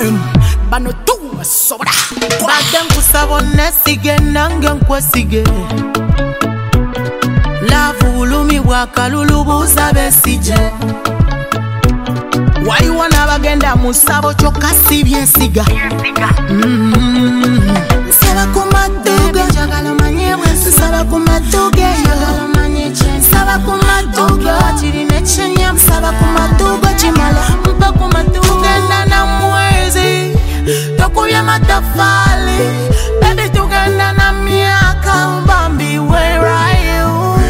bano tuma sobra badem kusabo nesige nange nkwesige lavulumi bwakalulubuza besije waliwo n'abagenda mu ssabo kyokka si byensiga nsaba ku maduga nsaba ku maduga nsaba ku maduga kirina ekyenyama nsaba ku maduga kimala mpa ku maduga enda na mwezi tokubya matafali baby tugenda na myaka bambi where are you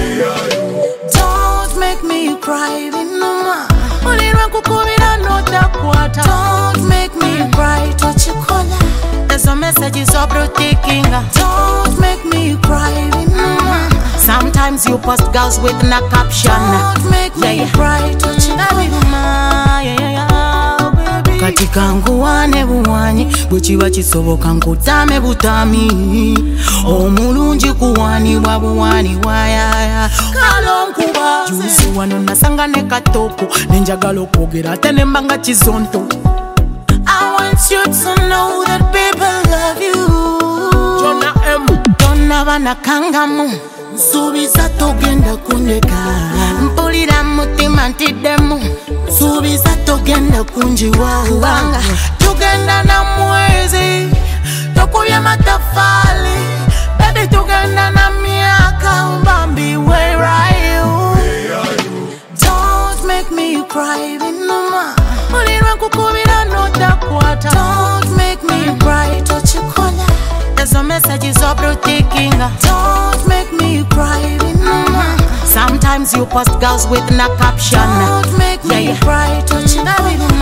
don't make me cry binuma ulirwa kukubira notakwata don't make me cry tochikola ezo messages of taking don't make me cry binuma sometimes you post girls with no caption don't make me cry tochikola katika nguwane buwanyi bwekiba kisoboka nkutame butami omulungi kuwanibwa buwanibwa yaya kalonkuba juzi wano nasanga ne katoko nenjagala okwogera ate nembanga kizonto I want you to know that people love you Jona M Tona bana kangamu Subiza togenda kundeka mpulira mutima ntiddemu Subiza togenda kunjiwa kubanga tugenda na mwezi tokubya matafali baby tugenda na myaka bambi where are you don't make me cry binuma mulirwa kukubira notakwata don't make me cry tochikola ezo messages of taking don't make me cry binuma sometimes you post girls with no caption don't make me cry tochikola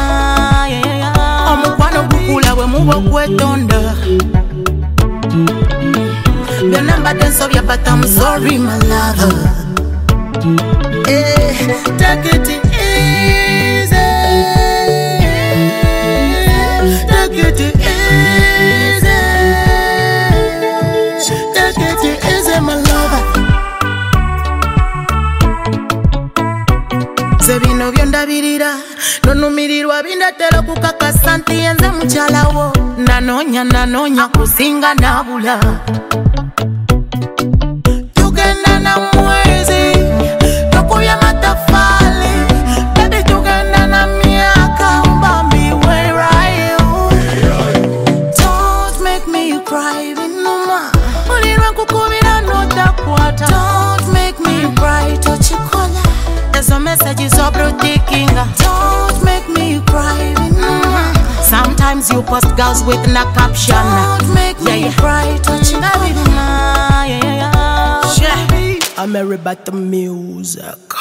omukwano gukula bwe muba kwetonda byonna mbadde nsobya but I'm sorry my lover take it easy take it easy take it easy my lover ze bino byondabirira nonumirirwa bindatera kukakasa nti yenze mukyalawo nanoonya kusinga nabula tugenda na mwezi tokubya matafali baby tugenda na myaka bambi where are you don't make me cry binuma mulirwa kukubira notakwata don't make me cry tochikola ezo messages of taking don't make me cry binuma sometimes you post girls with no caption don't make me cry tochikola I'm a rebate music.